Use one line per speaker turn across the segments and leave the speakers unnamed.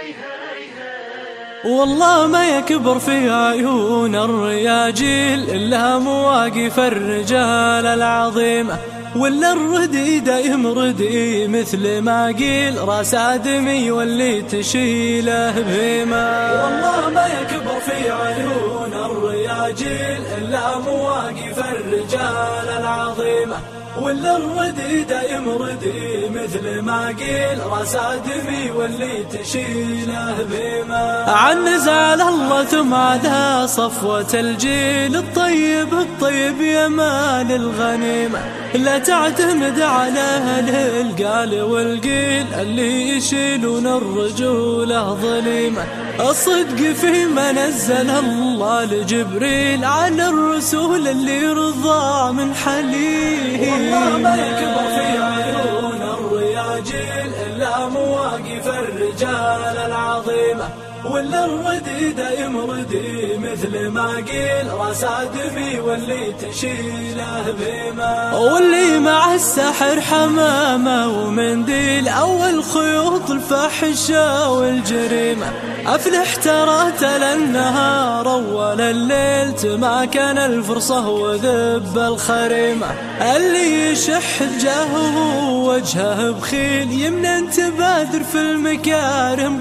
والله ما يكبر في عيون الرياجيل إلا مواقف الرجال العظيمة، ولا الردي دايم ردي مثل ما قيل راس آدمي واللي تشيله بهيمة. والله ما يكبر في عيون الرياجيل إلا مواقف الرجال العظيمة، ولا الردي دايم ردي مثل ما قيل راس آدمي واللي تشيله بهيمة. عن نزال الله ثم على صفوة الجيل الطيب الطيب يا مال الغنيمة، لا تعتمد على أهل القال والقيل اللي يشيلون الرجولة ظليمة. الصدق فيما نزل الله لجبريل عن الرسول اللي رضى من حليم. والله ما يكبر في عيون الرياجيل إلا مواقف الرجال العظيمة، ولا الردي دايم ردي مثل ما قيل راس آدمي واللي تشيله بهيمة. واللي مع السحر حمامة ومنديل أول خيوط الفحشة والجريمة، أفلح ترى تلا النهار أول الليل تماكن الفرصة وذب الخريمة. اللي يشح جاهه وجهه بخيل يمنى تبادر في المكارم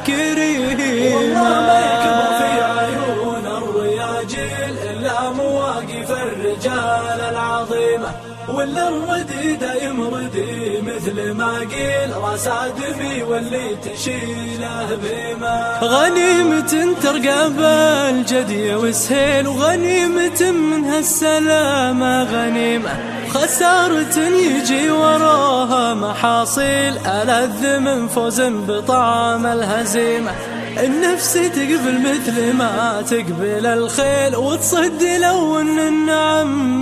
كريم. والله ما يكبر في عيون الرياجيل إلا مواقف الرجال العظيمة، ولا الردي دايم ردي مثل ما قيل راس آدمي واللي تشيله بهيمة. غنيمة ترقى بالجدي وسهيل، وغنيمة منها السلامة غنيمة، خسارة يجي وراها محاصيل ألذ من فوز بطعم الهزيمة. النفس تقبل مثل ما تقبل الخيل وتصد لو ان النعم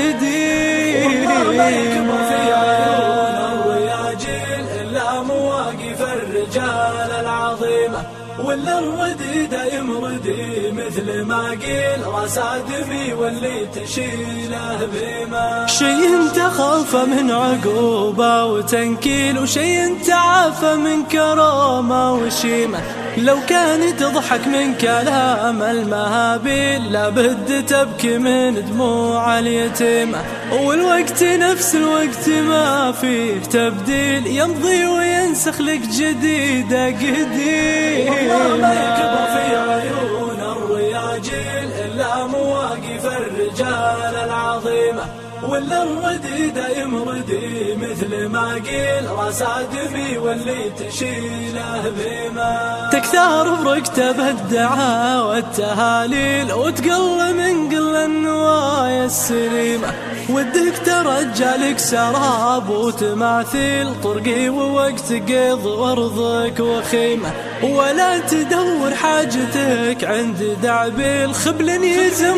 مستديم. والله ما يكبر في عيون الرياجيل إلا مواقف الرجال العظيمة، ولا الردي دايم ردي مثل ما قيل راس آدمي واللي تشيله بهيمة. شيء تخاف من عقوبة وتنكيل، وشيء تعافى من كرامة وشيمة. لو كان تضحك من كلام المهابيل لابد تبكي من دموع اليتيمة. والوقت نفس الوقت ما فيه تبديل، يمضي وينسخ لك جديدة قديم. والله ما يكبر في عيون الرياجيل إلا مواقف الرجال العظيمة، ولا الردي دايم ردي مثل ما قيل راس آدمي واللي تشيله بهيمة. تكثر بركتب الدعاء والتهاليل وتقل من قل النوايا السليمة، ودك ترجى لك سراب وتماثيل طرقي ووقت قيض وارضك وخيمة. ولا تدور حاجتك عند دعبيل خبل يزم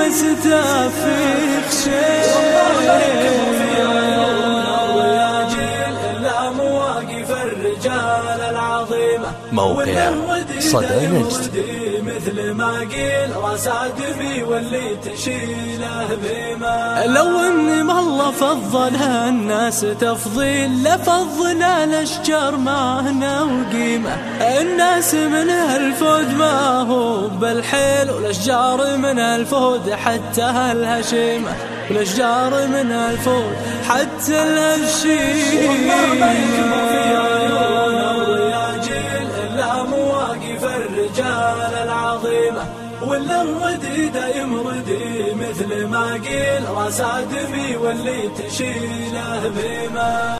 فسته في خشيل. والله ما يكبر في عيون الرياجيل إلا مواقف الرجال العظيمة،
موقع صدى نجد
مثل ما قيل راس آدمي واللي تشيله بهيمة. لو ان ما الله فضل الناس تفضيل لفضنا الاشجار معنا وقيمة. الناس من الفود ما هو بالحيل، والاشجار من الفود حتى الهشيمة، والاشجار من الفود حتى الهشيمة. والله ما يكبر في عيون الرياجيل إلا مواقف الرجال العظيمة، ولا الردي دايم ردي مثل ما قيل راس آدمي واللي تشيله بهيمة.